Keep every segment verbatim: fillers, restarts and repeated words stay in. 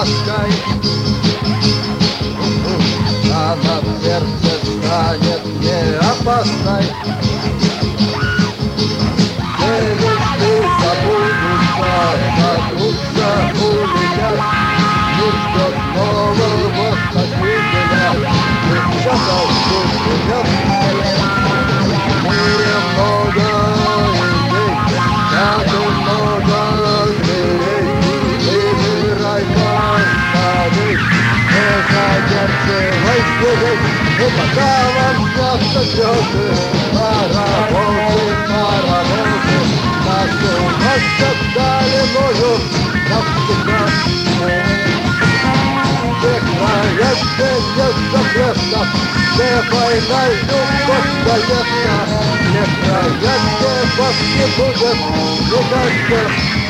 опаской, а на сердце станет не опасной. Все мечты забудутся, сотрутся, улетят. Мир ждет нового спасителя, девчата ждут живет. В мире много людей, так и много зверей. Выбирай каждый, не задерживай людей. И пока вам снятся звезды, паровозы, паровозы, нас уносят далиною навсегда. Все края светят запретно, где война и любовь заветна. Все края, где вас не будет никогда.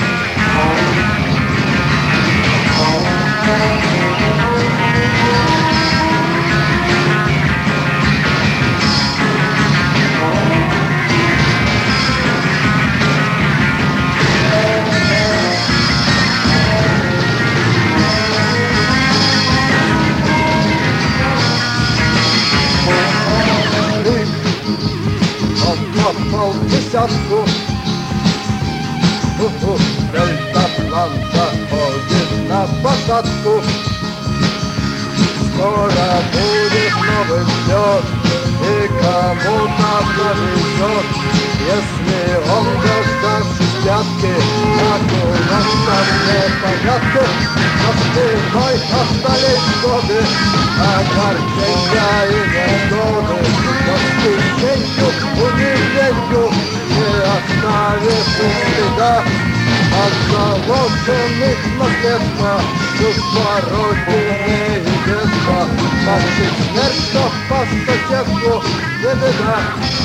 Попал в десятку, дельтаплан заходит на посадку. Скоро будет новый взлет, и кому-то повезет, если он, дождавшись пятки, окунется в непонятки. За спиной остались годы, огорчения и негоды, восхищенью, униженью не оставит следа. От заложенных наследства чувства родины и детства. Мальчик смерть, что по соседству не беда.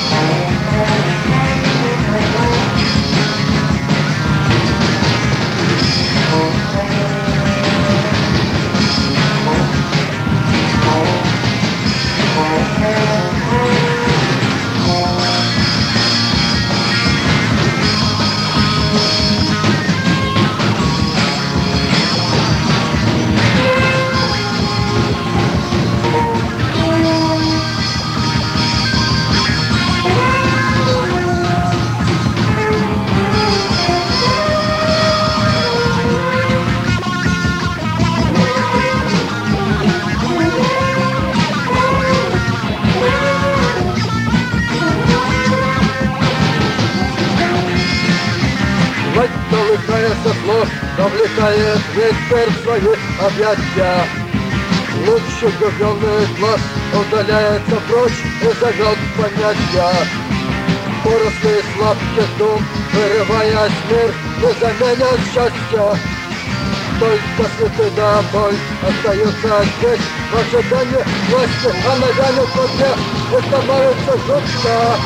Колыхается слов, завлекает ветер в свои объятия. Луч влюбленный глаз удаляется прочь и зовет понятия. Порослый сладких дум, вырываясь мир, не заменят счастья. Только слепы да боль остаются здесь в ожидании власти. Она вянет во мне и становится жутко.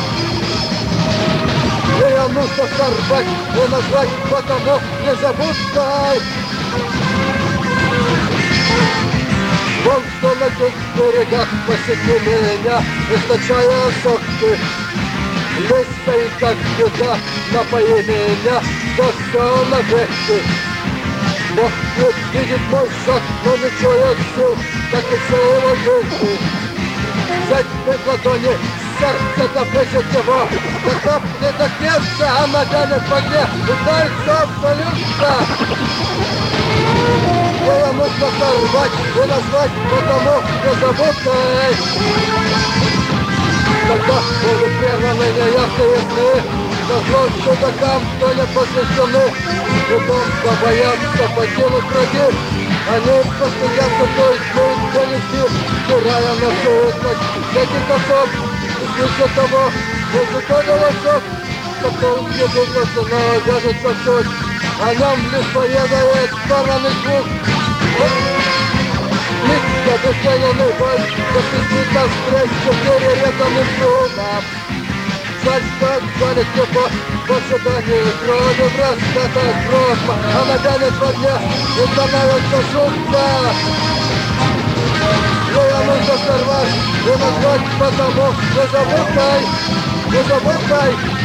Ее нужно сорвать и назвать, потому не забудкой. Вон что на тех берегах посети меня, источая соки. Лезь и как беда, напои меня, за все навеки. Бог не видит мой шаг, но не чует сил, как и все его жизни. Взять в ладони сердце, запрещет его, закапнет до сердца, а нагонит в огне, и дальше абсолютно. Ее нужно сорвать и назвать, потому незабудкой. Когда будут прерваны неясные сны, на зло чудакам, кто не посвящены, Потом боятся покинуть враги. Они постоянно той тьмы донести, стирая на суетность всяких концов. Слышат того, музыка голосов, потом не двигаться, но вяжется суть. О нем лишь поведает баранный звук. Лица бесценный боль, запустит нас встречу перерезанным шумом. Жаль, что отзалит любовь в ожидании крови в раскатах грома. Она тянет во дне и становится жутко. Ее нужно сорвать и назвать, потому не забудкой, не забудкой.